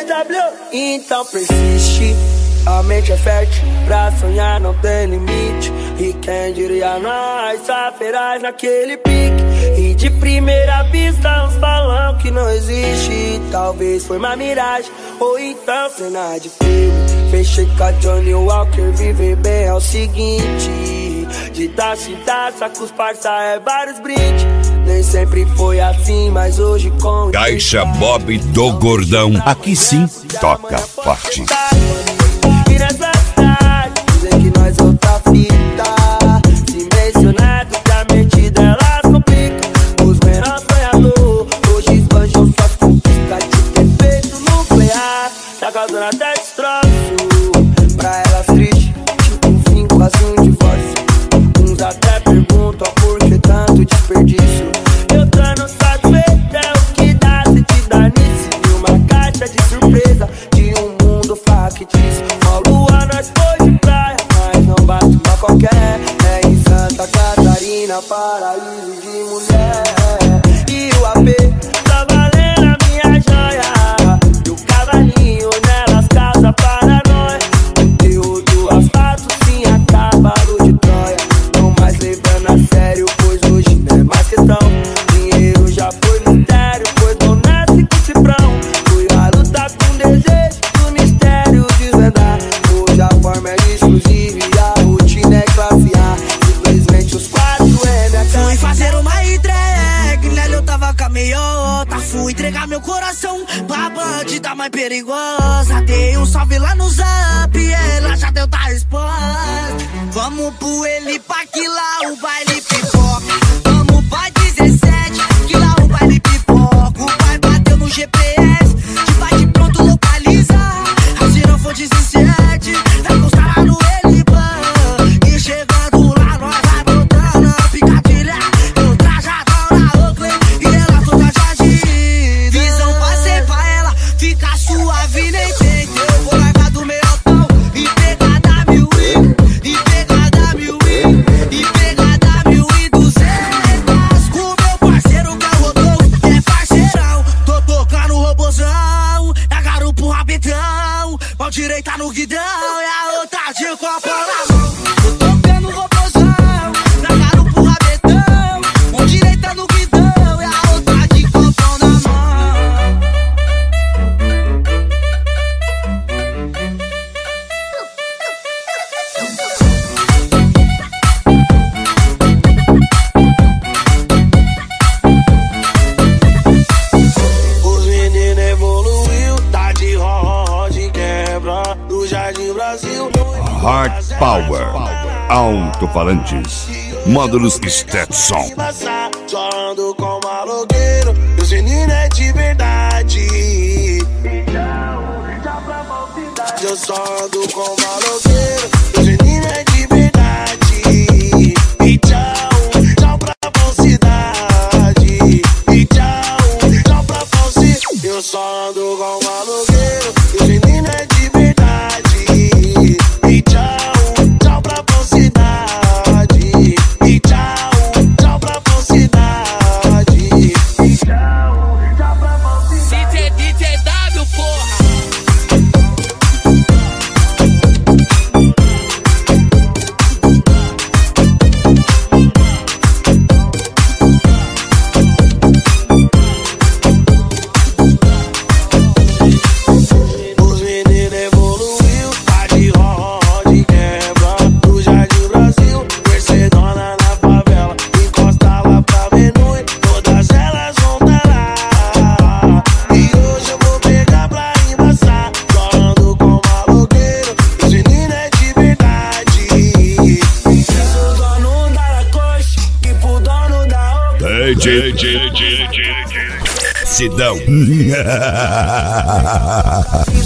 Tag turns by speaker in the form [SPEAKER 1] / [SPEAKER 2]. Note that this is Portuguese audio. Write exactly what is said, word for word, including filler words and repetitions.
[SPEAKER 1] W. Então persiste, a mente é fértil, pra sonhar não tem limite. E quem diria nós, só feraz naquele pique. E de primeira vista uns falam que não existe. Talvez foi uma miragem, ou então cena de filme. Fechei com a Johnny Walker, viver bem é o seguinte. De taça em taça, com os parça é vários brindes. Nem sempre foi assim, mas hoje com
[SPEAKER 2] Caixa Bob do Gordão. Aqui sim, toca forte.
[SPEAKER 1] E nessa cidade, dizem que nós outra fita. Se mencionado que a mente delas complica. Os menores sonhadores hoje esbanjam suas conquistas de efeito nuclear. Tá causando até destroço pra elas triste, tipo um fim, quase um divórcio. Uns até perguntam por que tanto desperdício. Eu tô no satisfeito, é o que dá se te dar nisso. E uma caixa de surpresa de um mundo factício. Uma lua nós foi de praia, mas não bate pra qualquer. É em Santa Catarina, paraíso de mulher. E o A P tá valendo a minha joia. E o cavalinho nelas casa para nós. Conteúdo asfalto sim, a cavalo de Troia. Não mais levando a sério, pois hoje não é mais questão. Dinheiro já foi mistério, pois não nasce com cifrão. Fui a lutar com desejo do mistério desvendar. Hoje a forma é exclusiva e a rotina é classe A. Simplesmente os quatro é minha casa.
[SPEAKER 3] Fui fazer uma entrega, nela eu tava com a meiota. Fui entregar meu coração pra bandida mais perigosa. Dei um salve lá no zap, ela já deu da resposta. Vamos pro ele pra que lá o baile pipoca. Vamos pra dezessete, que lá o baile pipoca. O pai bateu no G P S, de bate pronto localiza. A girão for dezessete, vai constar lá no Eliban. E chegando lá nós vai botando a picadilha. Eu trajadão na Oakley e ela toda jardim. Visão passei pra ela, fica suave nem tenta. Eu vou largar do meio altão e pegar da mil e, e pegar da mil e, e pegar da mil e duzentas. Com meu parceiro que é o Rodolfo, que é parceirão. Tô tocando o robozão, na garupa o rabetão. Mão direita no guidão e a outra de copo na mão. Tô tocando o robozão, na garupa o rabetão. Mão direita no guidão e a outra de copo na mão.
[SPEAKER 1] Os meninos evoluiu, tá de roda de quebra do Jardim Brasil.
[SPEAKER 2] Hard Power. Alto-falantes. Módulos Stetson.
[SPEAKER 1] Só ando com malogueiro, os meninos é de verdade. Eu só ando com malogueiro, os meninos é de verdade. E tchau, tchau pra falsidade. E tchau, tchau pra falsidade. Eu só ando com malogueiro, os meninos é de verdade. E tchau, tchau pra falsidade. E tchau, tchau pra falsidade. E tchau, tchau pra falsidade.
[SPEAKER 3] D J, D J W, porra!
[SPEAKER 1] Os meninos evoluiu, tá de roda de quebra do Jardim Brasil. Mercedona na favela, encosta lá pra Venui. Todas elas vão tá lá. E hoje eu vou pegar pra embaçar. Só ando com malogueiro, os meninos é de verdade. Isso o dono da Lacoste, que pro dono da Oakley.
[SPEAKER 2] D J, D J, D J, Sidão.